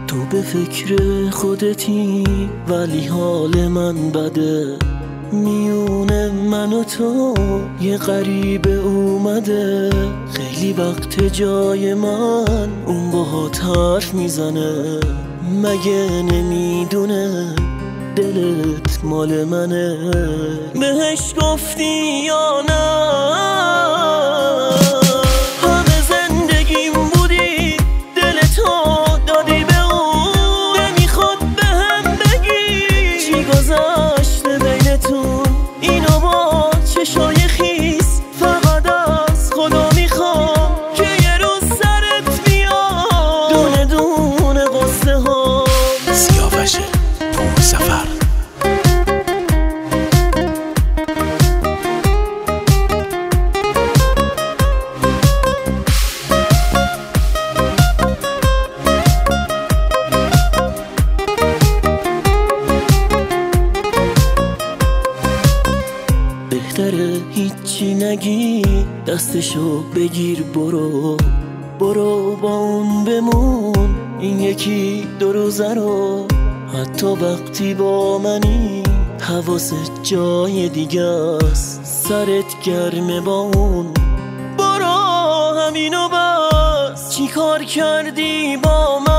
تو به فکر خودتی ولی حال من بده، میونه من و تو یه غریبه اومده. خیلی وقت جای من اون باهات حرف میزنه، مگه نمیدونه دلت مال منه؟ بهش گفتی یا نه؟ همه زندگیم بودی، دلتو دادی به اون، نمیخواد بهم بگی چی گذشته بینتون. اینو با چشای خیس فقط از خدا میخوام که یه روز سرت بیاد دونه دونه قصه ها. سیاوش پورسفر. بهتره هیچی نگی، دستشو بگیر برو برو، با اون بمون این یکی دو روزه رو. حتی وقتی با منی حواست جای دیگه است، سرت گرمه با اون. برو همینو بس، چی کار کردی با من؟